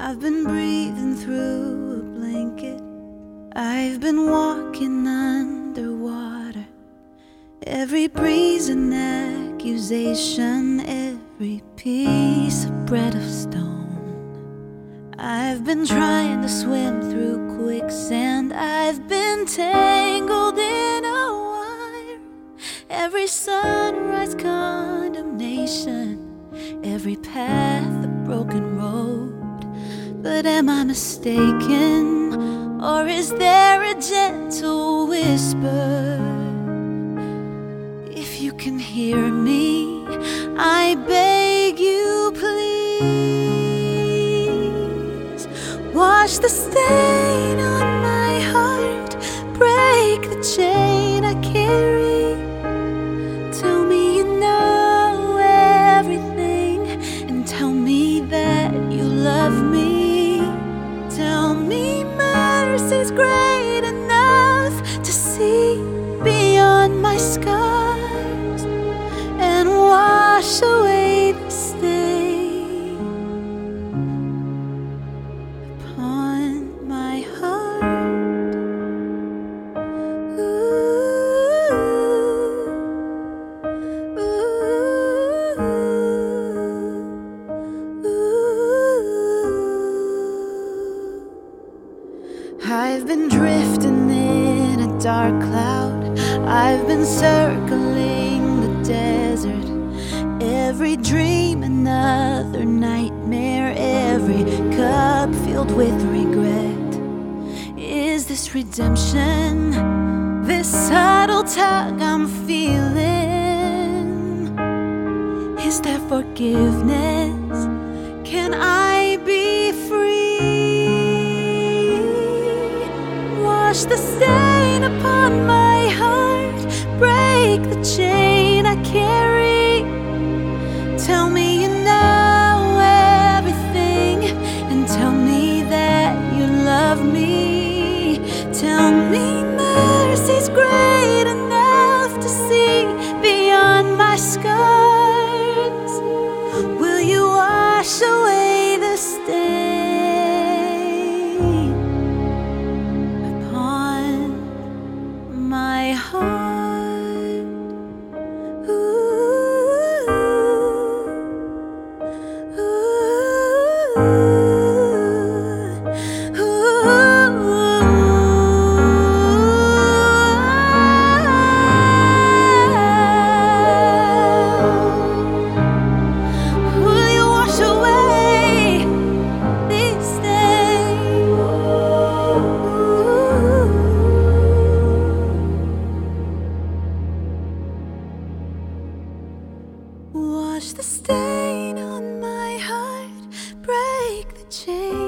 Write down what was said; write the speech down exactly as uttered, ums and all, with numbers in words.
I've been breathing through a blanket. I've been walking underwater. Every breeze an accusation, every piece of bread of stone. I've been trying to swim through quicksand. I've been tangled in a wire. Every sunrise condemnation, every path a broken road. But am I mistaken, or is there a gentle whisper? If you can hear me, I beg you please. Wash the stain on my heart, break the chain I carry. Tell me you know everything, and tell me that you love me. Tell me mercy's great enough to see beyond my scars and wash away the stain upon my heart. Ooh, ooh, ooh. I've been drifting in a dark cloud. I've been circling the desert. Every dream another nightmare, every cup filled with regret. Is this redemption, this subtle tug I'm feeling? Is there forgiveness? Can I be free? Wash the stain upon my heart, break the chain I carry. Tell me you know everything, and tell me that you love me. Tell me mercy's great enough to see beyond my scars. Will you wash away the stain upon my heart? Wash the stain on my heart, break the chain